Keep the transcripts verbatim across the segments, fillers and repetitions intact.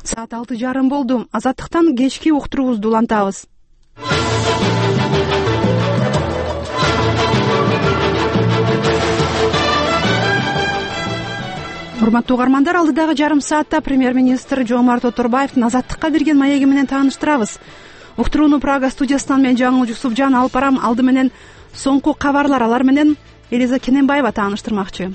Саат алты жарым болду. Азаттыктан кечки уктуруубузду улантабыз. Урматтуу угармандар, алдыдагы жарым саатта премьер-министр Жомарт Оторбаевдин Азаттыкка берген маеги менен тааныштырабыз. Уктурууну Прага студиясынан мен Жаңыл Жусупжан алып барам. Алды менен соңку кабарлар, алар менен Элиза Кененбаева тааныштырмакчы.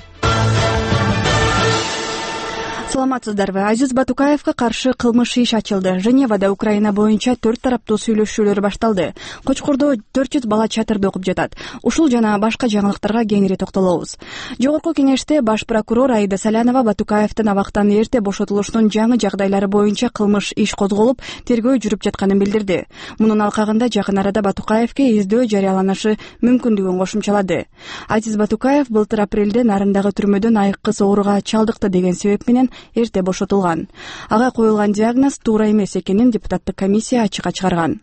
Саламатсыздарбы? Азиз Батукаевга каршы кылмыш иш ачылды. Женевада Украина боюнча төрт тараптуу сүйлөшүүлөр башталды. Кочкордо төрт жүз бала чатырда окуп жатат. Ушул жана башка жаңылыктарга кеңири токтолобуз. Жогорку кеңеште баш прокурор Аида Салянова Батукаевдин абактан эрте бошотулушунун жаңы жагдайлары боюнча кылмыш иш козголуп, тергөө жүрүп жатканын билдирди. Мунун алкагында жакын арада Батукаевге издөө жарыяланышы мүмкүндүгүн кошумчалады. Азиз Батукаев былтыр апрелде Нарындагы түрмөдөн айыккыс ооруга чалдыкты деген себеп менен эрте бошотулган. Ага коюлган диагноз туура эмес экенин депутаттык комиссия ачыкка чыгарган.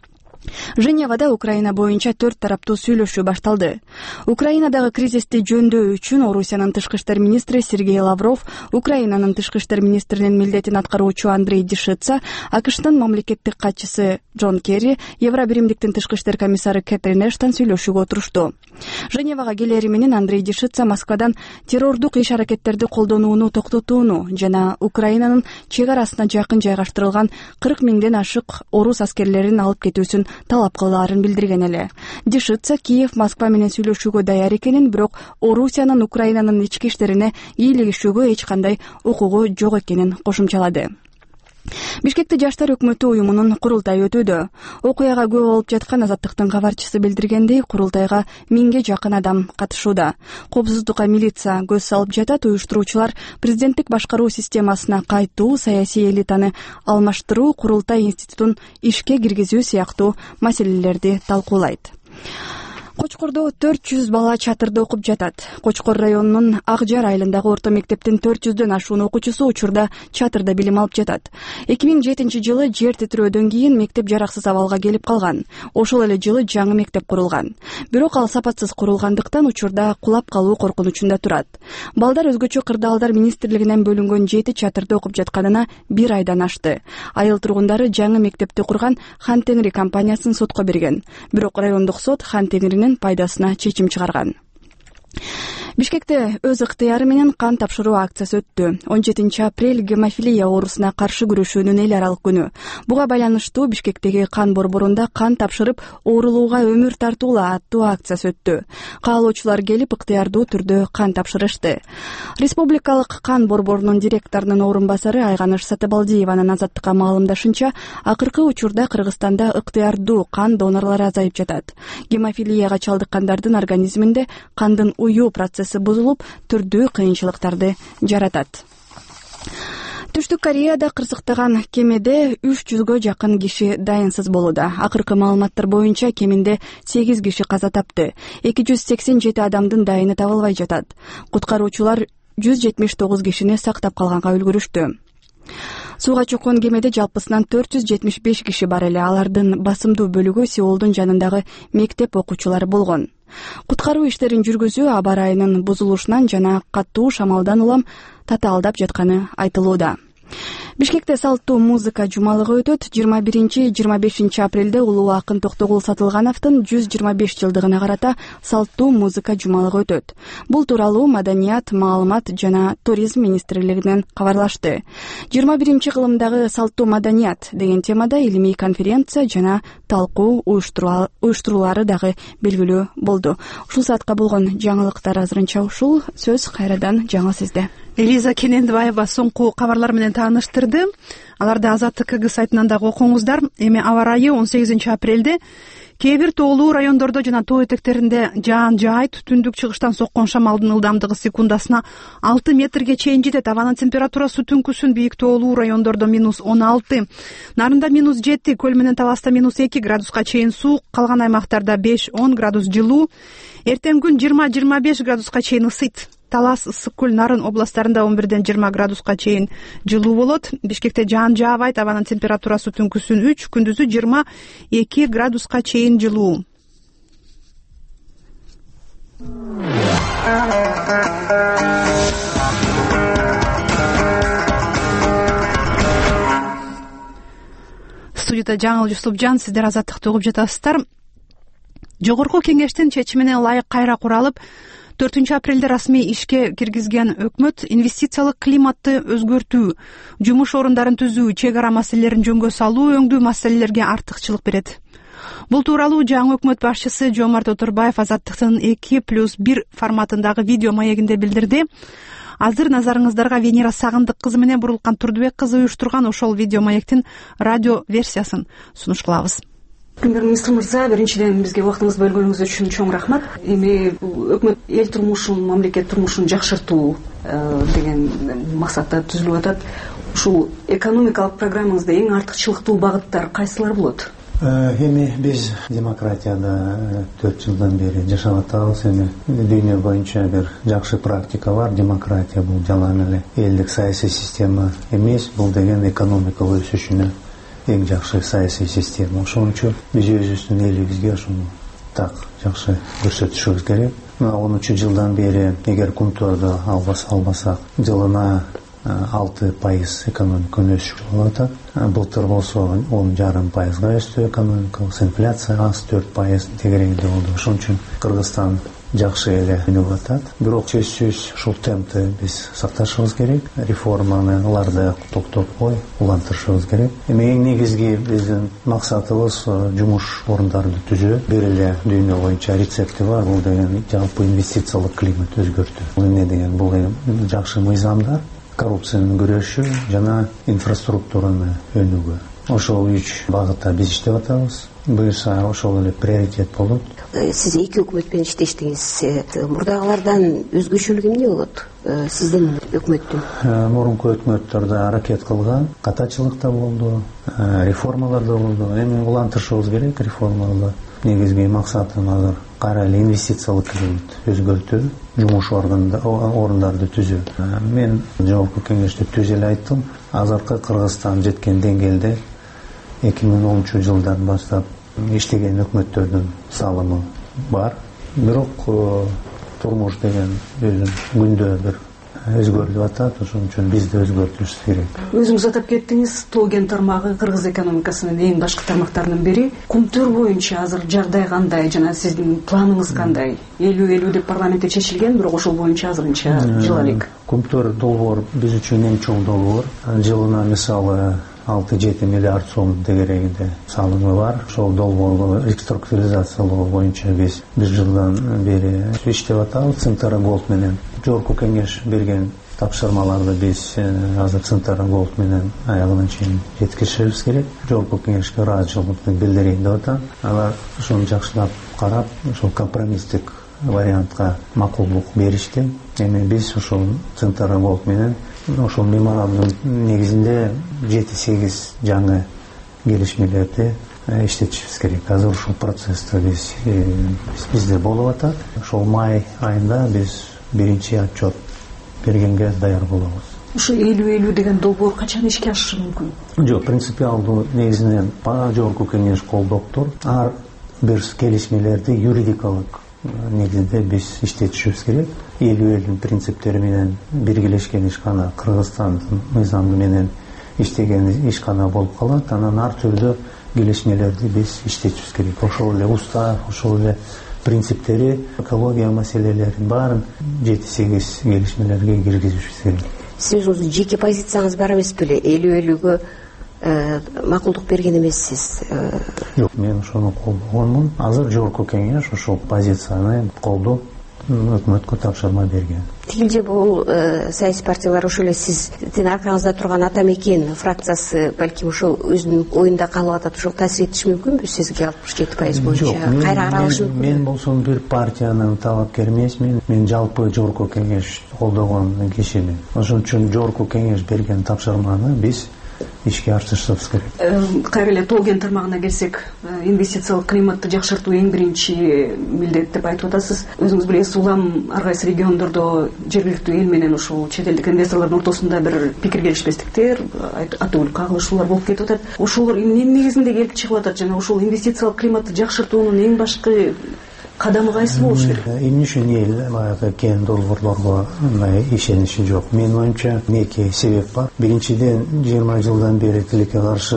Женевада Украина боюнча төрт тараптуу сүйлөшүү башталды. Украинадагы кризисти жөндөө үчүн Орусиянын тышкы иштер министри Сергей Лавров, Украинанын тышкы иштер министринин милдетин аткаруучу Андрей Дишица, АКШтын мамлекеттик катчысы Джон Керри, Евробиримдиктин тышкы иштер комиссары Кэтрин Эштон сүйлөшүүгө отурушту. Женевага келери менен Андрей Дишица Москвадан террордук иш-аракеттерди колдонууну токтотууну жана Украинанын чек арасына жакын жайгаштырылган кырк миңден ашык орус аскерлерин алып кетүүсүн талап кылаарын билдирген эле. Дишица Киев Москва менен сүйлөшүүгө даяр экенин, бирок Орусиянын Украинанын ички иштерине ийилигишүүгө эч кандай укугу жок экенин кошумчалады. Бишкекте Жаштар өкмөтү уюмунун курултайы өтүүдө. Окуяга күбө болуп жаткан Азаттыктын кабарчысы билдиргендей, курултайга миңге жакын адам катышууда. Коопсуздукка милиция көз салып жатат. Уюштуруучулар президенттик башкаруу системасына кайтуу, саясий элитаны алмаштыруу, курултай институтун ишке киргизүү сыяктуу маселелерди талкуулайт. Кочкордо төрт жүз бала чатырда окуп жатат. Кочкор районунун Ак Жар айылындагы орто мектептин төрт жүздөн ашуун окуучусу учурда чатырда билим алып жатат. эки миң жетинчи жылы жер титирөөдөн кийин мектеп жараксыз абалга келип калган. Ошол эле жылы жаңы мектеп курулган. Бирок ал сапатсыз курулгандыктан учурда кулап калуу коркунучунда турат. Балдар өзгөчө кырдаалдар министрлигинен бөлүнгөн жети чатырда окуп жатканына бир айдан ашты. Айыл тургундары жаңы мектепти курган Хан Теңири компаниясын сотко берген. Бирок райондук сот Хан Теңиринин пайдасына чечим чыгарган. Бишкекте өз ыктыяры менен кан тапшыруу акциясы өттү. он жетинчи апрель гемофилия оорусуна каршы күрөшүүнүн эл аралык күнү. Буга байланыштуу Бишкектеги кан борборунда кан тапшырып, оорулууга өмүр тартуула аттуу акциясы өттү. Каалоочулар келип ыктыярдуу түрдө кан тапшырышты. Республикалык кан борборунун директорунун орун басары Айганыш Сатыбалдиеванын Азаттыкка маалымдашынча, акыркы учурда Кыргызстанда ыктыярдуу кан донорлору азайып жатат. Гемофилияга чалдыккандардын организминде кандын уюу процесси бузулуп, түрдүү кыйынчылыктарды жаратат. Түштүк Кореяда кырсыктаган кемеде үч жүзгө жакын киши дайынсыз болууда. Акыркы маалыматтар боюнча кеминде сегиз киши каза тапты. эки жүз сексен жети адамдын дайыны табылбай жатат. Куткаруучулар жүз жетимиш тогуз кишини сактап калганга үлгүрүштү. Сууга чөккөн кемеде жалпысынан төрт жүз жетимиш беш киши бар эле. Алардын басымдуу бөлүгү Сеулдун жанындагы мектеп окуучулары болгон. Куткаруу иштерин жүргүзүү аба ырайынын бузулушунан жана катуу шамалдан улам татаалдап жатканы айтылууда. Бишкекте салттуу музыка жумалыгы өтөт. жыйырма биринчи — жыйырма бешинчи апрелде улуу акын Токтогул Сатылгановдун жүз жыйырма беш жылдыгына карата салттуу музыка жумалыгы өтөт. Бул тууралуу Маданият, маалымат жана туризм министрлигинен кабарлашты. жыйырма биринчи кылымдагы салттуу маданият деген темада илимий конференция жана талкуу уюштуруулары дагы белгилүү болду. Ушул саатка болгон жаңылыктар азырынча ушул. Сөз кайрадан жаңы сизде. Элиза Кененбаева соңку кабарлар менен тааныштырды. Аларды Азаттык КГ сайтынан дагы окуңуздар. Эми аба ырайы он сегизинчи апрелде кээ бир тоолуу райондордо жана тоо этектеринде жаан жаайт. Түндүк чыгыштан соккон шамалдын ылдамдыгы секундасына алты метрге чейин жетет. Абанын температурасы түнкүсүн бийик тоолуу райондордо минус он алты, нарында минус жети, көл менен таласта минус эки градуска чейин суук, калган аймактарда беш он градус жылуу. Эртең күн жыйырма — жыйырма беш градуска чейин ысыйт. Талас, Ысык көл, Нарын областтарында он бирден жыйырма градуска чейин жылуу болот. Бишкекте жаан жаабайт. Абанын температурасы түнкүсүн үч, күндүзү жыйырма эки градуска чейин жылуу. студияда Жаңыл Жусупжан, сиздер Азаттыкты угуп жатасыздар. Жогорку кеңештин чечимине ылайык кайра куралып, төртүнчү апрелде расмий ишке киргизген өкмөт инвестициялык климатты өзгөртүү, жумуш орундарын түзүү, чек ара маселелерин жөнгө салуу, өңдүү маселелерге артыкчылык берет. Бул тууралуу жаңы өкмөт башчысы Жомарт Отурбаев Азаттыктын эки плюс бир форматындагы видео маегинде билдирди. Азыр назарыңыздарга Венера Сагындык кызы менен Бурулкан Турдубек кызы уюштурган ошол видео маектин радио версиясын сунуш кылабыз. Премьер-министр мырза, биринчиден бизге убактыңызды бөлгөнүңүз үчүн чоң рахмат. Эми өкмөт эл турмушун, мамлекет турмушун жакшыртуу деген максатта түзүлүп атат. Ушул экономикалык программаңызда эң артыкчылыктуу багыттар кайсылар болот? Эми биз демократияда төрт жылдан бери жашап атабыз. Эми дүйнө боюнча бир жакшы практика бар. Демократия бул жалаң эле элдик саясий система эмес, бул деген экономикалык өсүшүнө эң жакшы саясий система. Ошон үчүн биз өзүбүздүн элибизге ошону так жакшы көрсөтүшүбүз керек. онунчу жылдан бери эгер кумтөрдү албасак, жылына алты пайыз экономиканын өсүшү болуп атат. Былтыр болсо он жарым пайызга өстү экономика, инфляция аз төрт пайыз тегерегинде болду. Ошон үчүн Кыргызстан жакшы эле өнүгүп атат. Бирок сөзсүз ушул темпти биз сакташыбыз керек. Реформаны аларды токтотпой улантырышыбыз керек. Эми эң негизги биздин максатыбыз жумуш орундарды түзүү. Бир эле дүйнө боюнча рецепти бар, бул деген жалпы инвестициялык климат өзгөртүү. Бул эмне деген? Бул жакшы мыйзамдар, коррупцияны күрөшүү жана инфраструктураны өнүгүү. Ошол үч багытта биз иштеп атабыз. Буюрса ошол эле приоритет болот. Сиз эки өкмөт менен иштештиңиз. Мурдагылардан өзгөчөлүгү эмне болот? Сиздин өкмөттүн? Мурунку өкмөттөрдө аракет кылган, катачылык да болду, реформалар да болду. Эми улантырышыбыз керек реформаларды. Негизги максатым азыр кайра эле инвестициялык климат өзгөртүү, жумуш орундарды түзүү. Мен жогорку кеңеште түз эле айттым. Азыркы Кыргызстан жеткен деңгээлде эки миң онунчу жылдан баштап иштеген өкмөттөрдүн салымы бар. Бирок турмуш деген өзүн күндө бир өзгөрүп атат. Ошон үчүн биз да өзгөртүшүбүз керек. Өзүңүз атап кеттиңиз, тоо кен тармагы Кыргыз экономикасынын эң башкы тармактарынын бири. Кумтөр боюнча азыр жагдай кандай жана сиздин планыңыз кандай? элүү элүү деп парламентте чечилген, бирок ошол боюнча азырынча жыл элек. Кумтөр долбоор биз үчүн эң чоң долбоор. Жылына мисалы алты жети миллиард сом тегерегинде салымы бар. Ошол долбоорду реструктуризациялоо боюнча биз бир жылдан бери иштеп атабыз. Центр Голд менен жогорку кеңеш берген тапшырмаларды биз азыр Центр Голд менен аягына чейин жеткиришибиз керек. Жогорку кеңешке ыраазычылыкты билдирейин деп атам. Алар ошону жакшылап карап, ошол компромисстик вариантка макулдук беришти. Эми биз ошол Центр Голд менен ошол меморандум негизинде жети сегиз жаңы келишмелерди иштетишибиз керек. Азыр ушул процессте биз бизде болуп атат. Ошол май айында биз биринчи отчет бергенге даяр болобуз. Ушу элүү элүү деген долбоор качан ишке ашышы мүмкүн? Жок, принципиалдуу негизинен жогорку кеңеш колдоптур. Ар бир келишмелерди юридикалык негизинде биз иштетишибиз керек. элүү элүү принциптери менен биргелешкен ишкана Кыргызстандын мыйзамы менен иштеген ишкана болуп калат. Анан ар түрдүү келишмелерди биз иштетишибиз керек. Ошол эле устав, ошол эле принциптери, экология маселелерин баарын жети сегиз келишмелерге киргизишибиз керек. Сиз өзүңүздүн жеке позицияңыз бар эмес беле? элүү элүүгө макулдук берген эмессиз. Жок, мен ошону колдогонмун. Азыр жогорку кеңеш ошол позицияны колдоп өкмөткө тапшырма берген. Тигилже бул саясий партиялар ошол эле сиздин аркаңызда турган ата мекен фракциясы балким ошол өзүнүн оюнда калып атат, ошол таасир этиши мүмкүнбү сизге алтымыш жети пайыз боюнча кайра каралышы мүмкүнбү? Мен болсом бир партиянын талапкери эмесмин. Мен жалпы жогорку кеңеш колдогон кишимин. Ошон үчүн жогорку кеңеш берген тапшырманы биз ишке ашырышыбыз керек. Кайра эле тоо кен тармагына келсек, инвестициялык климатты жакшыртуу эң биринчи милдет деп айтып атасыз. Өзүңүз билесиз, улам ар кайсы региондордо жергиликтүү эл менен ошол чет элдик инвесторлордун ортосунда бир пикир келишпестиктер, атуулук кагылышуулар болуп кетип атат. Ошолор эмненин негизинде келип чыгып атат жана ошол инвестициялык климатты жакшыртуунун эң башкы кадамы кайсы болуш керек? Эмне үчүн эл баягы кен долбоорлорго ишениши жок? Менин оюмча эки себеп бар. Биринчиден, жыйырма жылдан бери тилекке каршы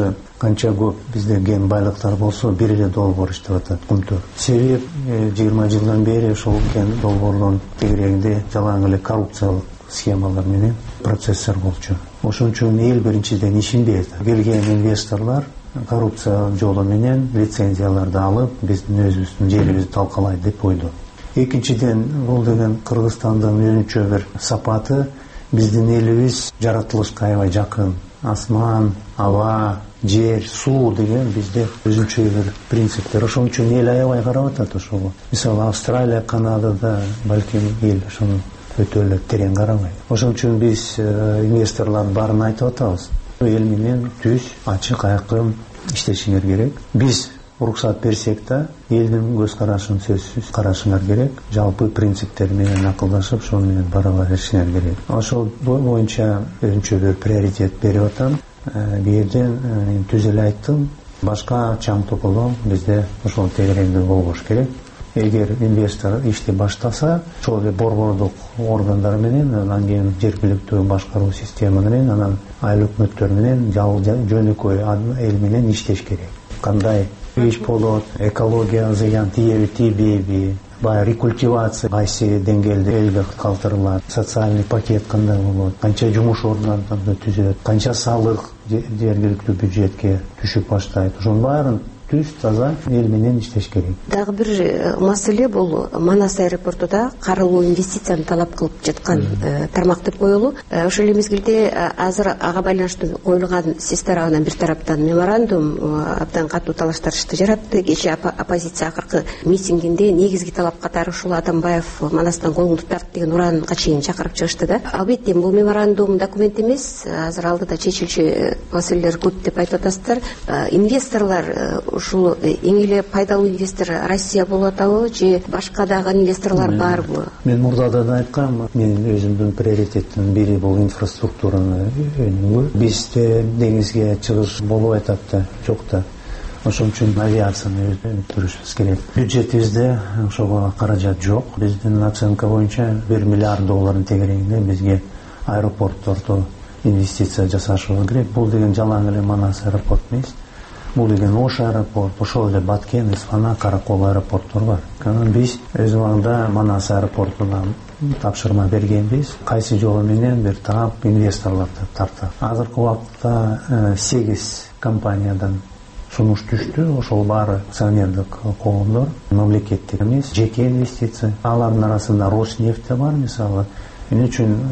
канча көп бизде ген байлыктар болсо бир эле долбоор иштеп атат кумтөр. Себеп жыйырма жылдан бери ошол ген долбоордун тегерегинде жалаң эле коррупциялык схемалар менен процесстер болчу. Ошон үчүн эл биринчиден ишенбейт. Келген инвесторлар коррупция жолу менен лицензияларды алып, биздин өзүбүздүн жерибизди талкалайт деп койду. Экинчиден, бул деген Кыргызстандын өзүнчө бир сапаты, биздин элибиз жаратылышка аябай жакын. Асман, аба, жер, суу деген бизде өзүнчө бир принциптер. Ошон үчүн эл аябай карап атат ошого. Мисалы Австралия, Канадада балким эл ошону өтө эле терең карабайт. Ошон үчүн биз инвесторлардын баарын айтып атабыз. Эл менен түз, ачык, айкын иштешиңер керек. Биз уруксат берсек да, элдин көз карашын сөзсүз карашыңар керек. Жалпы принциптер менен акылдашып, ошону менен бара беришиңер керек. Ошол боюнча өзүнчө бир приоритет берип атам. Бу жерден түз эле айттым, башка чаң тополоо бизде ошол тегерегинде болбош керек. Эгер инвестор ишти баштаса, ошол борбордук органдар менен, анан кийин жергиликтүү башкаруу система менен, анан айыл өкмөттөр менен жөнөкөй эл менен иштеш керек. Кандай иш болот, экология зыян тийеби, тийбейби, баягы рекультивация кайсы деңгээлде элге калтырылат, социальный пакет кандай болот, канча жумуш ордунарды түзөт, канча салык жергиликтүү бюджетке түшүп баштайт. Ошонун баарын түз таза эл менен иштеш керек. Дагы бир маселе бул Манас аэропортуда карылуу инвестицияны талап кылып жаткан тармак деп коелу. Ошол эле мезгилде азыр ага байланыштуу коюлган сиз тарабынан бир тараптан меморандум абдан катуу талаштырышты жаратты. Кечээ оппозиция акыркы митингинде негизги талап катары ушул Атамбаев Манастан колуңду тарт деген ураанга чейин чакырып чыгышты да. Албетте бул меморандум документ эмес, азыр алдыда чечилчү маселелер көп деп айтып атасыздар. Инвесторлар ушул эң эле пайдалуу инвестор Россия болуп атабы же башка дагы инвесторлор барбы? Мен мурда да айткам, менин өзүмдүн приоритеттин бири бул инфраструктураны өнүгүү. Бизде деңизге чыгыш болуп атат да, жок да. Ошон үчүн авиацияны өндүрүшүбүз керек. Бюджетибизде ошого каражат жок. Биздин оценка боюнча бир миллиард доллардын тегерегинде бизге аэропорттордо инвестиция жасашыбыз керек. Бул деген жалаң эле Манас аэропорт эмес. Бул деген Ош аэропорт, ошол эле Баткен, Исфана, Каракол аэропорттор бар. Анан биз өз убагында Манас аэропортуна тапшырма бергенбиз. Кайсы жолу менен бир таап инвесторлорду тартат. Азыркы убакта сегиз компаниядан сунуш түштү. Ошол баары акционердик коомдор, мамлекеттик эмес, жеке инвестиция. Алардын арасында Роснефть бар, мисалы. Эмне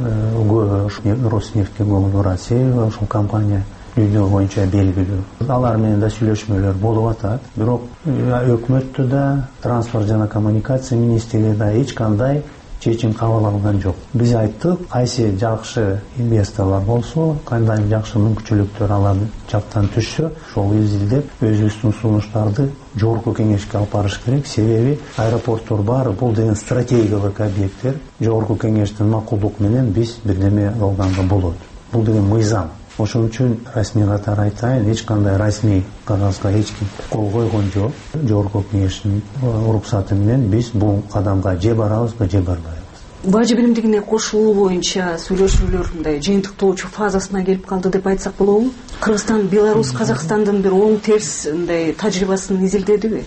үчүн Роснефтьке көңүл бурат? Себеби ошол компания дүйнө боюнча белгилүү. Алар менен да сүйлөшмөлөр болуп атат. Бирок өкмөттө да, транспорт жана коммуникация министрлиги да эч кандай чечим кабыл алган жок. Биз айттык, кайсы жакшы инвесторлор болсо, кандай жакшы мүмкүнчүлүктөр алар жактан түшсө, ошол изилдеп өзүбүздүн сунуштарды жогорку кеңешке алып барыш керек. Себеби аэропорттор баары бул деген стратегиялык объекттер. Жогорку кеңештин макулдук менен биз бирдеме алганга болот. Бул деген мыйзам. Ошон үчүн расмий катары айтайын, эч кандай расмий кагазга эч ким кол койгон жок. Жогорку кеңештин уруксаты менен биз бул кадамга же барабызбы, же барбайбыз. Бажы билимдигине кошулуу боюнча сүйлөшүүлөр мындай жыйынтыктоочу фазасына келип калды деп айтсак болобу? Кыргызстан, Беларусь, Казакстандын бир оң терс мындай тажрыйбасын изилдедиби?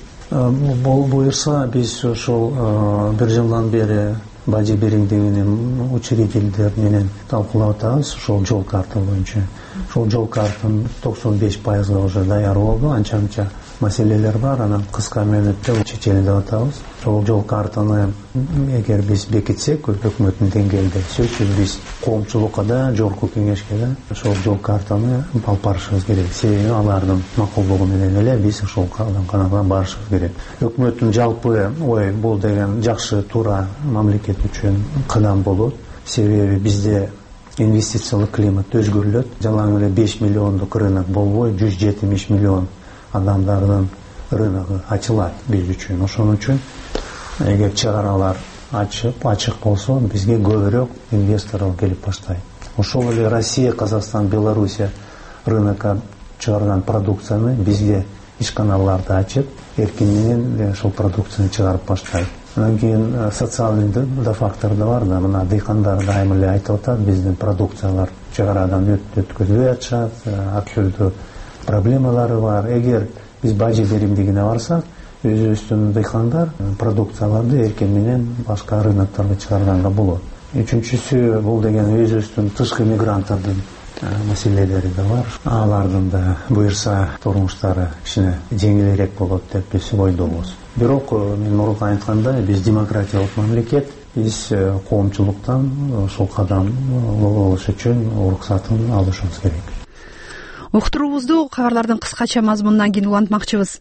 Бул буюрса биз ошол бир жылдан бери бажы биримдигинин учредителдер менен талкуулап атабыз. Ошол жол карта боюнча. Ошол жол картанын токсон беш пайызга уже даяр болду. Анча-мынча маселелер бар, анан кыска мөөнөттө чечели деп атабыз. Ошол жол картаны эгер биз бекитсек, өкмөттүн деңгээлде сөзсүз биз коомчулукка да, жогорку кеңешке да ошол жол картаны алып барышыбыз керек. Себеби алардын макулдугу менен эле биз ошол каналга барышыбыз керек. Өкмөттүн жалпы ой бул деген жакшы, туура мамлекет үчүн кадам болот. Себеби бизде инвестициялык климат өзгөрүлөт. Жалаң эле беш миллиондук рынок болбой, жүз жетимиш миллион адамдардын рыногу ачылат биз үчүн. Ошон үчүн эгер чыгаралар ачып, ачык болсо, бизге көбүрөөк инвесторлор келип баштайт. Ошол эле Россия, Казакстан, Белоруссия рынокко чыгарган продукцияны бизге ишканаларды ачып, эркин менен ошол продукцияны чыгарып баштайт. Анан кийин социалдык да фактор да бар да, мына дыйкандар дайыма эле айтып атат, биздин продукциялар чыгарадан өткөзүлбөй атышат, ак чөлдө проблемалары бар. Эгер биз бажы беримдигине барсак, өзүбүздүн дыйкандар продукцияларды эркен менен башка рыноктарга чыгарганга болот. Үчүнчүсү бул деген өзүбүздүн тышкы мигранттардын маселелери да бар. Алардын да буюрса турмуштары кичине жеңилирээк болот деп биз ойдобуз. Бирок мен мурунку айткандай, биз демократиялык мамлекет, биз коомчулуктан ушул кадам болуш үчүн уруксатын алышыбыз керек. Уктуруубузду кабарлардын кыскача мазмунунан кийин улантмакчыбыз.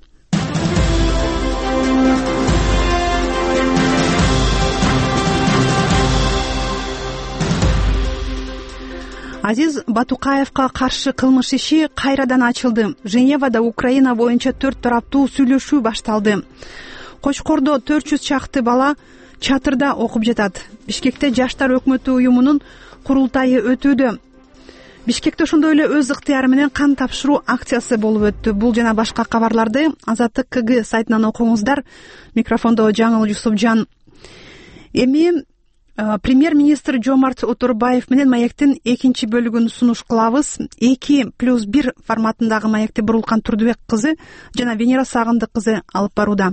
Азиз Батукаевка каршы кылмыш иши кайрадан ачылды. Женевада Украина боюнча төрт тараптуу сүйлөшүү башталды. Кочкордо төрт жүз чакты бала чатырда окуп жатат. Бишкекте Жаштар өкмөтү уюмунун курултайы өтүүдө. Бишкекте ошондой эле өз ыктыяры менен кан тапшыруу акциясы болуп өттү. Бул жана башка кабарларды Азаттык КГ сайтынан окуңуздар. Микрофондо Жаңыл Жусупжан. Эми премьер-министр Жомарт Отурбаев менен Маектин экинчи бөлүгүн сунуш кылабыз. эки плюс бир форматындагы Маекти Бурулкан Турдубек кызы жана Венера Сагындык кызы алып барууда.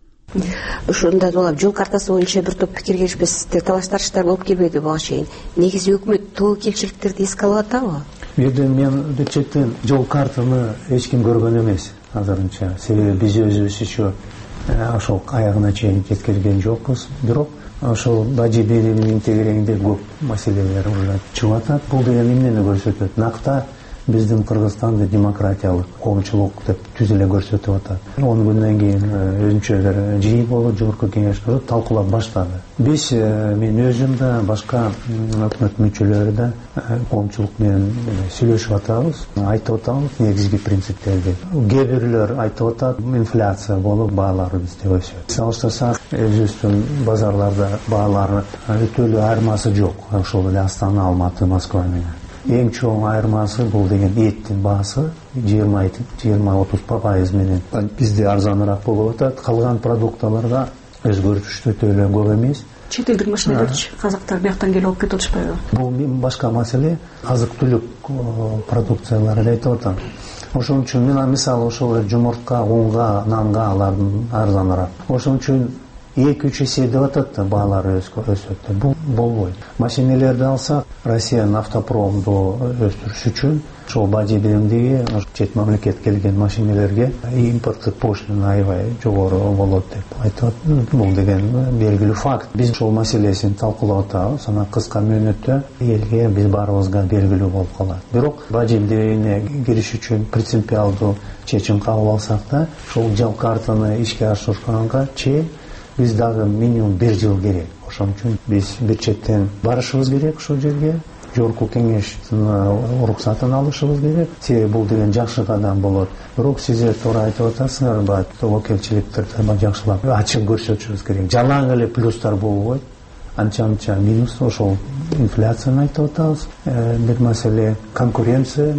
Ошондо болуп, жол картасы боюнча бир топ пикир келишпестиктер, талаш тартыштар болуп келбеди буга чейин. Негизи өкмөт тобокелчиликтерди эске алып атабы? Бирде мен бюджеттен жол картаны эч ким көргөн эмес азырынча. Себеби биз өзүбүз еще ошол аягына чейин жеткирген жокпуз. Бирок ошол бажы бериминин тегерегинде көп маселелер уже чыгып атат. Бул деген эмнени көрсөтөт? Накта биздин Кыргызстанды демократиялык коомчулук деп түз эле көрсөтүп атат. он күндөн кийин өзүнчө бир жыйын болуп, жогорку кеңеш талкуулап баштады. Биз мен өзүм да башка өкмөт мүчөлөрү да коомчулук менен сүйлөшүп атабыз, айтып атабыз негизги принциптерди. Кээ бирлер айтып атат, инфляция болуп баалар бизде өсөт. Салыштырсак, өзүбүздүн базарларда баалар өтөлүү айырмасы жок. Ошол эле Астана, Алматы, Москва менен. Эң чоң айырмасы бул деген эттин баасы жыйырма отуз пайыз менен бизде арзаныраак болуп атат. Калган продукталарда өзгөрүш өтө эле көп эмес. Чет элдик машиналерчи казактар бияктан келип алып кетип атышпайбы? Бул башка маселе. Азык-түлүк продукциялары айтып атам. Ошон үчүн мен мисалы ошол жумуртка, унга, нанга алардын арзаныраак. Ошон үчүн эки үч эсе деп атат да баалары өсөт. Бул болбойт. Машинелерди алсак, Россиянын автопромду өстүрүш үчүн ошол бажы беримдиги чет мамлекет келген машинелерге импорттук пошлина аябай жогору болот деп айтат. Бул деген белгилүү факт. Биз ошол маселесин талкуулап атабыз. Ана кыска мөөнөттө элге биз баарыбызга белгилүү болуп калат. Бирок бажы беримине кириш үчүн принципиалдуу чечим кабыл алсак да, ошол жол картаны ишке ашырганга чейин биз дагы минимум бир жыл керек. Ошон үчүн биз бюджеттен барышыбыз керек ошол жерге, жогорку кеңештин уруксатын алышыбыз керек. Себеби бул деген жакшы кадам болот. Бирок сиздер туура айтып атасыңар, бат тобокелчиликтерди жакшылап ачык көрсөтүшүбүз керек. Жалаң эле плюстар болбойт. Анча-анча минус ошол инфляцияны айтып атабыз. Бир маселе конкуренция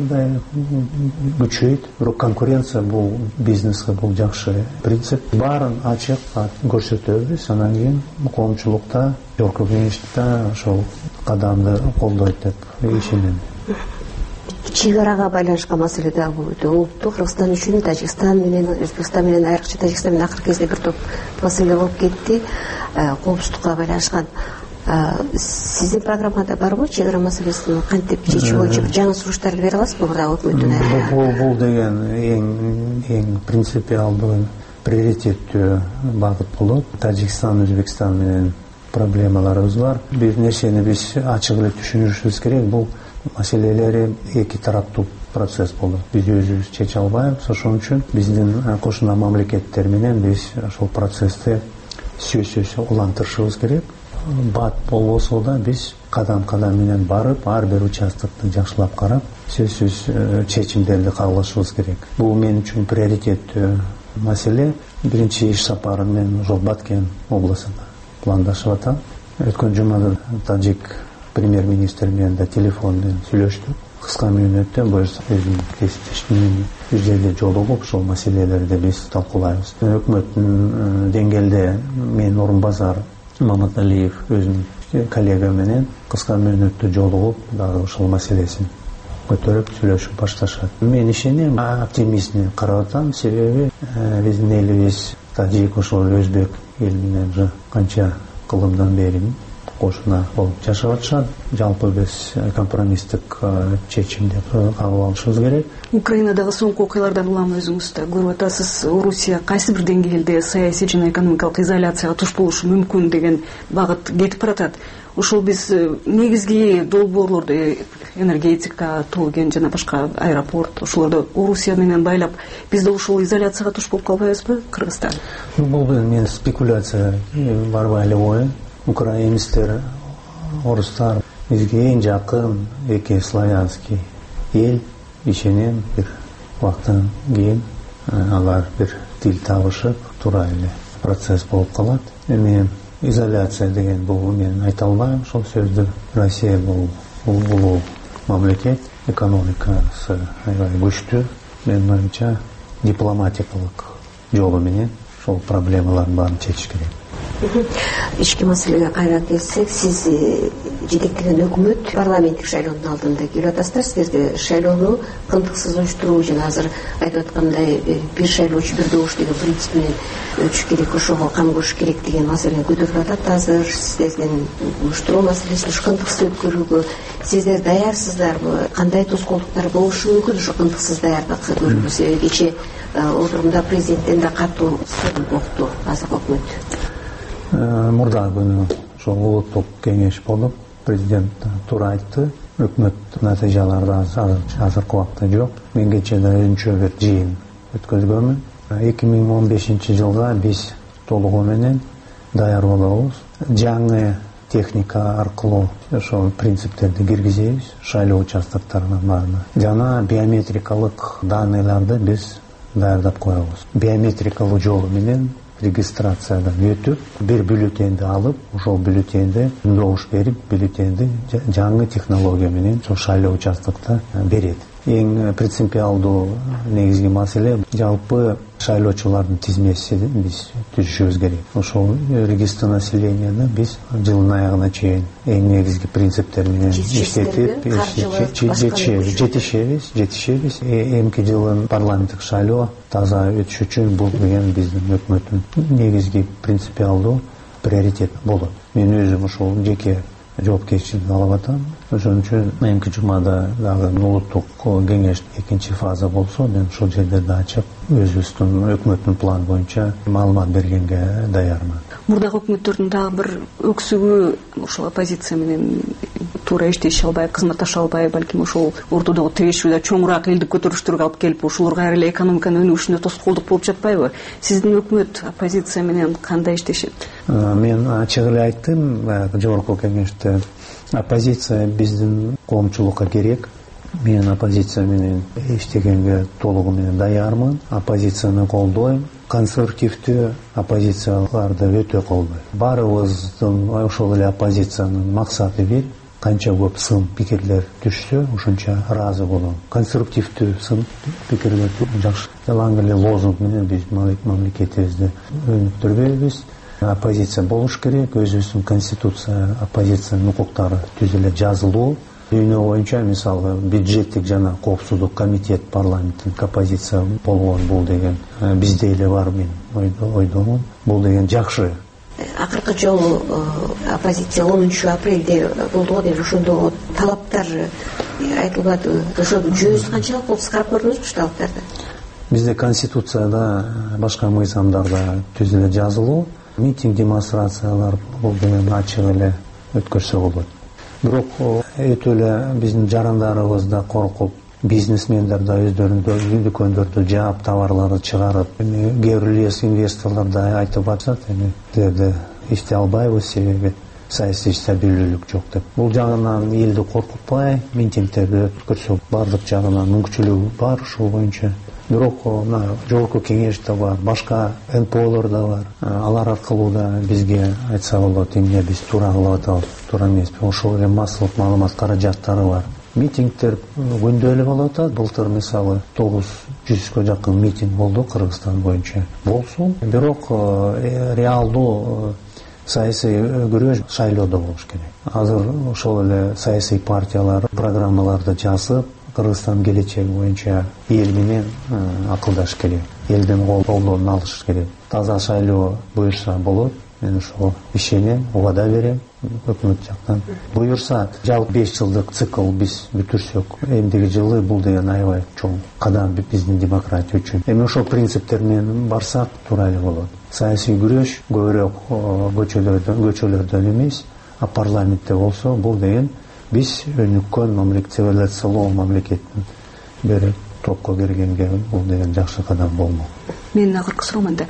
күчөйт. Бирок конкуренция бул бизнеске бул жакшы принцип. Баарын ачык көрсөтөбүз. Анан кийин коомчулукта, жогорку кеңеште ошол кадамды колдойт деп ишенем. Чек арага байланышкан маселе да бул өтө олуттуу. Кыргызстан үчүн Тажикстан менен, Өзбекстан менен, айрыкча Тажикстан менен акыркы кезде бир топ маселе болуп кетти. Коопсуздукка байланышкан. Сиздин программада барбы чек ара маселесин кантип чечүү боюнча жаңы сунуштарды бере аласызбы мурда өкмөттүн? Бул бул деген эң эң принципиалдуу, приоритеттүү багыт болот. Тажикстан, Өзбекстан менен проблемаларыбыз бар. Бир нерсени биз ачык эле түшүнүшүбүз керек. Бул маселелери эки тараптуу процесс болот. Биз өзүбүз чече албайбыз. Ошон үчүн биздин кошуна мамлекеттер менен биз ошол процессти сөзсүз улантырышыбыз керек. Бат болбосо да биз кадам-кадам менен барып, ар бир участокты жакшылап карап, сөзсүз чечимдерди кабыл алышыбыз керек. Бул мен үчүн приоритеттүү маселе. Биринчи иш сапарын мен ошол Баткен областында пландашып атам. Өткөн жумада тажик премьер-министр менен да телефон менен сүйлөштүк. Кыска мөөнөттө буюрса өзүнүн кесиптештеринин жүз элүү жолугуп ошол маселелерди биз талкуулайбыз. Өкмөттүн деңгээлде мен орун базар Маматалиев өзүнүн коллега менен кыска мөөнөттө жолугуп дагы ошол маселесин көтөрүп сүйлөшүп башташат. Мен ишенем, оптимистне карап атам, себеби биздин элибиз тажик, ошол өзбек эл менен уже канча кылымдан бери кошуна болуп жашап атышат. Жалпы биз компромисстик чечим деп кабыл алышыбыз керек. Украинадагы соңку окуялардан улам өзүңүз да көрүп атасыз, Орусия кайсы бир деңгээлде саясий жана экономикалык изоляцияга туш болушу мүмкүн деген багыт кетип баратат. Ошол биз негизги долбоорлорду, энергетика, тоо кен жана башка аэропорт, ошолорду Орусия менен байлап, биз да ушул изоляцияга туш болуп калбайбызбы, Кыргызстан? Бул мен спекуляция барбай эле коеюн. Украинецтер, орустар бизге эң жакын эки славянский эл. Ишенем, бир убакыттан кийин алар бир тил табышып, туура эле процесс болуп калат. Эми изоляция деген бул мен айта албайм ошол сөздү. Россия бул улуу мамлекет, экономикасы аябай күчтүү. Менин оюмча дипломатикалык жолу менен ошол проблемалардын баарын чечиш керек. Ички маселеге кайра келсек, сиз жетектеген өкмөт парламенттик шайлоонун алдында келип атасыздар. Силерге шайлоону кымтыксыз уюштуруу жана азыр айтып аткандай бир шайлоочу бир добуш деген принцип менен өтүш керек, ошого кам көрүш керек деген маселе көтөрүлүп атат. Азыр сиздердин уюштуруу маселесин кымтыксыз өткөрүүгө сиздер даярсыздарбы? Кандай тоскоолдуктар болушу мүмкүн ошо кымтыксыз даярдык көрүүгө? Себеби кечээ отурумда президенттен да катуу сын окту азыркы өкмөт. Мурда күнү ошол улуттук кеңеш болуп, президент туура айтты, өкмөт натыйжалары азыркы убакта жок. Мен кечээ да өзүнчө бир жыйын өткөзгөнмүн. эки миң он бешинчи жылга биз толугу менен даяр болобуз. Жаңы техника аркылуу ошол принциптерди киргизебиз шайлоо участоктарына баарына. Жана биометрикалык данныйларды биз даярдап коебуз. Биометрикалык жолу менен регистрациядан өтүп, бир бюллетенди алып, ошол бюллетенди добуш берип, бюллетенди жаңы технология менен ошол шайлоо участокта берет. Эң принципиалдуу негизги маселе жалпы шайлоочулардын тизмесин биз түзүшүбүз керек. Ошол регистр населенияны биз жылдын аягына чейин эң негизги принциптер менен иштетип жетишебиз, жетишебиз. Эмки жылын парламенттик шайлоо таза өтүш үчүн бул деген биздин өкмөттүн негизги принципиалдуу приоритет болот. Мен өзүм ошол жеке жоопкерчилик алып атам. Ошон үчүн эмки жумада дагы улуттук кеңеш экинчи фаза болсо, мен ошол жерлерди ачып, өзүбүздүн өкмөттүн планы боюнча маалымат бергенге даярмын. Мурдагы өкмөттөрдүн дагы бир өксүгү ошол оппозиция менен туура иштеше албай, кызматташа албай, балким ошол ортодогу тирешүү да чоңураак элдик көтөрүштөргө алып келип, ошолор кайра эле экономиканын өнүгүшүнө тоскоолдук болуп жатпайбы? Сиздин өкмөт оппозиция менен кандай иштешет? Мен ачык эле айттым, жогорку кеңеште оппозиция биздин коомчулукка керек. Мен оппозиция менен иштегенге толугу менен даярмын. Оппозицияны колдойм. Конструктивдүү оппозицияларды өтө колдойм. Баарыбыздын ошол эле оппозициянын максаты бир. Канча көп сын пикирлер түшсө, ошонча ыраазы болом. Конструктивдүү сын пикирлер жакшы. Жалаң эле лозунг менен биз мамлекетибизди өнүктүрбөйбүз. Оппозиция болуш керек, өзүбүздүн конституция оппозициянын укуктары түз эле жазылуу. Дүйнө боюнча мисалы бюджеттик жана коопсуздук комитет парламенттин оппозиция болгон бул деген бизде эле бар, мен ойдомун. Бул деген жакшы. Акыркы жолу оппозиция онунчу апрелде болду го деп ошондо талаптар айтылбады. Ошо жүз канчалык болуп карап көрдүңүзбү ушул талаптарды? Бизде конституцияда башка мыйзамдарда түз эле жазылуу. Митинг, демонстрациялар бул деген ачык эле өткөрсө болот. Бирок өтө эле биздин жарандарыбыз да коркуп, бизнесмендер да өздөрүнүн дүкөндөрдү жаап, товарларды чыгарып, эми кээ бир эле инвесторлор да айтып атышат, эми силерди иштей албайбыз, себеби саясий стабилдүүлүк жок деп. Бул жагынан элди коркутпай, митингтерди өткөрсө бардык жагынан мүмкүнчүлүгү бар ушул боюнча. Бирок мына жогорку кеңеш да бар, башка эн пэ олор да бар. Алар аркылуу да бизге айтса болот, эмне биз туура кылып атабыз, туура эмеспи. Ошол эле массалык маалымат каражаттары бар. Митингдер күндө эле болуп атат. Былтыр мисалы тогуз жүзгө жакын митинг болду Кыргызстан боюнча. Болсун, бирок реалдуу саясий өгүрөө шайлоодо болуш керек. Азыр ошол эле саясий партиялар программаларды жазып, Кыргызстан келечеги боюнча эл менен акылдаш керек, элдин колдоонун алыш керек. Таза шайлоо буюрса болот. Мен ошого ишенем, убада берем өкмөт жактан. Буюрса, жалпы беш жылдык цикл биз бүтүрсөк, эмдиги жылы бул деген аябай чоң кадам биздин демократия үчүн. Эми ошол принциптер менен барсак туура эле болот. Саясий күрөш көбүрөөк көчөлөрдөн көчөлөрдөн эмес, а парламентте болсо, бул деген биз өнүккөн мамлекет, цивилизациялуу мамлекеттин бери топко киргенге бул деген жакшы кадам болмок. Менин акыркы суроом анда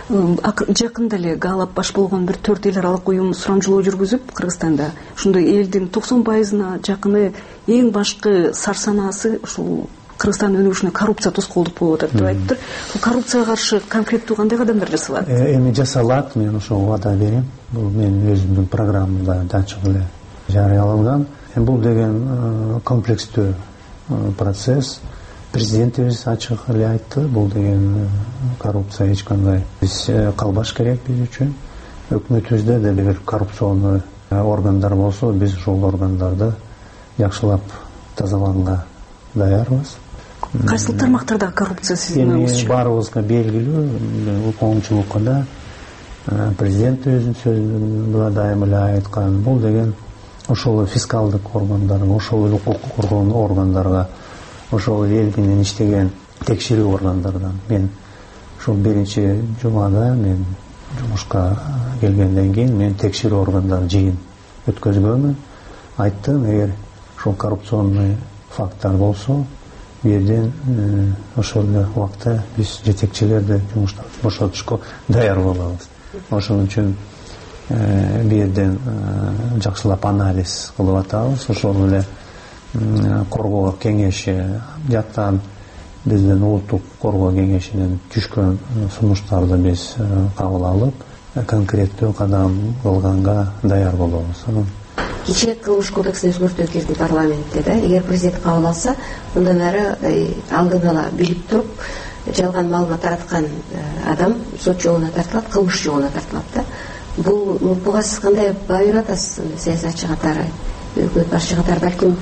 жакында эле гаалап баш болгон бир төрт эл аралык уюм сурамжылоо жүргүзүп, Кыргызстанда ушундай элдин токсон пайызына жакыны эң башкы сар санаасы ушул Кыргызстандын өнүгүшүнө коррупция тоскоолдук болуп атат деп айтыптыр. Бул коррупцияга каршы конкреттүү кандай кадамдар жасалат? Эми жасалат, мен ошого убада берем. Бул менин өзүмдүн программамда ачык эле жарыяланган. Бул деген комплекстүү процесс. Президентибиз ачык эле айтты, бул деген коррупция эч кандай биз калбаш керек биз үчүн. Өкмөтүбүздө да бир коррупционный органдар болсо, биз ошол органдарды жакшылап тазалаганга даярбыз. Кайсы тармактарда коррупция сиздин оюңузча? Баарыбызга белгилүү, коомчулукка да президент өзүнүн сөзүндө дайым эле айткан, бул деген ошол фискалдык органдарга, ошол укук коргоо органдарга, ошол эл менен иштеген текшерүү органдарынан. Мен ошол биринчи жумада мен жумушка келгенден кийин мен текшерүү органдарын жыйын өткөзгөнмүн. Айттым, эгер ошол коррупционный факттар болсо, бу жерден ошол эле убакта биз жетекчилерди жумуштан бошотушко даяр болобуз. Ошон үчүн бу жерден жакшылап анализ кылып атабыз. Ошол эле коргоо кеңеши жактан биздин улуттук коргоо кеңешинен түшкөн сунуштарды биз кабыл алып, конкреттүү кадам кылганга даяр болобуз. Кечээ кылмыш кодексин өзгөртүү кирди парламентте да. Эгер президент кабыл алса, мындан ары алдын ала билип туруп жалган маалымат тараткан адам сот жолуна тартылат, кылмыш жолуна тартылат да. Бул буга сиз кандай баа берип атасыз? Саясатчы катары, өкмөт башчы катары балким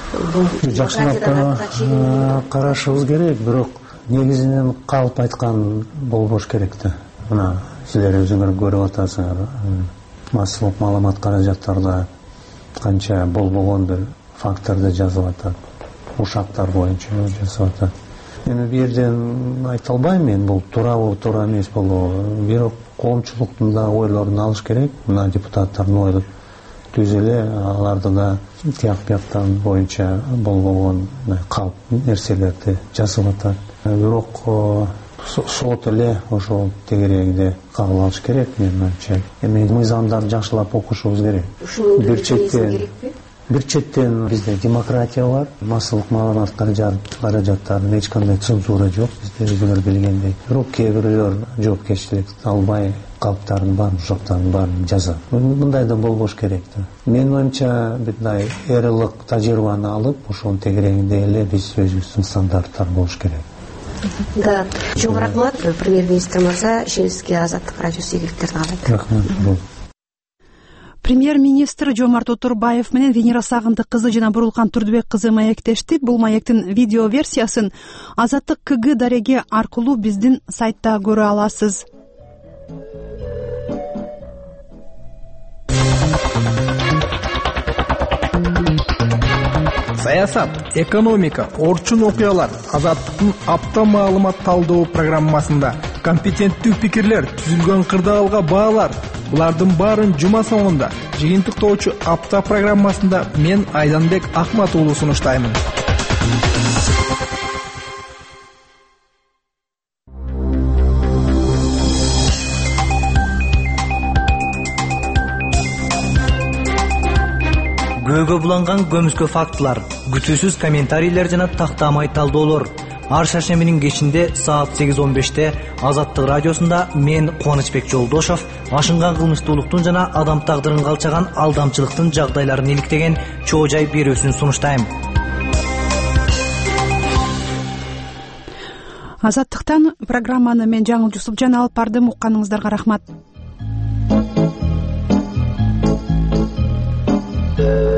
жакшылап карашыбыз керек, бирок негизинен калп айткан болбош керек да. Мына силер өзүңөр көрүп атасыңар, массалык маалымат каражаттарда канча болбогон бир факторду жазып атат, ушактар боюнча жазып атат. Эми бу жерден айта албайм мен, бул туурабы, туура эмес болобу. Бирок коомчулуктун да ойлорун алыш керек. Мына депутаттардын ою түз эле, аларды да тияк бияктан боюнча болбогон калп нерселерди жазып атат. Бирок сот эле ошол тегерегинде кабыл алыш керек, менин оюмча. Эми мыйзамдарды жакшылап окушубуз керек. Бир четтен бир четтен бизде демократия бар, массалык маалымат каражаттарынын эч кандай цензура жок, бизде өзүңөр билгендей. Бирок кээ бирөөлөр жоопкерчилик албай калптардын баарын, ушактардын баарын жазат. Мындай да болбош керек да. Менин оюмча мындай эрылык тажрыйбаны алып, ошонун тегерегинде эле биз өзүбүздүн стандарттар болуш керек. Да, чоң рахмат, премьер-министр мырза, ишиңизге Азаттык радиосу ийгиликтерди каалайт. Рахмат. Премьер-министр Жомарт Отурбаев менен Венера Сагындык кызы жана Бурулкан Турдубек кызы маектешти. Бул маектин видео версиясын Азаттык КГ дареги аркылуу биздин сайтта көрө аласыз. Саясат, экономика, орчун окуялар Азаттыктын апта маалымат талдоо программасында компетенттүү пикирлер, түзүлгөн кырдаалга баалар. Булардын баарын жума соңунда жыйынтыктоочу апта программасында мен Айданбек Ахмат уулу сунуштаймын. Көөгө буланган көмүскө фактылар, күтүүсүз комментарийлер жана тактамай талдоолор. Ар шаршембинин кечинде саат сегиз он беште Азаттык радиосунда мен Кубанычбек Жолдошов ашынган кылмыштуулуктун жана адам тагдырын калчаган алдамчылыктын жагдайларын иликтеген чоо жай берүүсүн сунуштайм. Азаттыктан программаны мен Жаңыл Жусупжан алып бардым. Укканыңыздарга рахмат.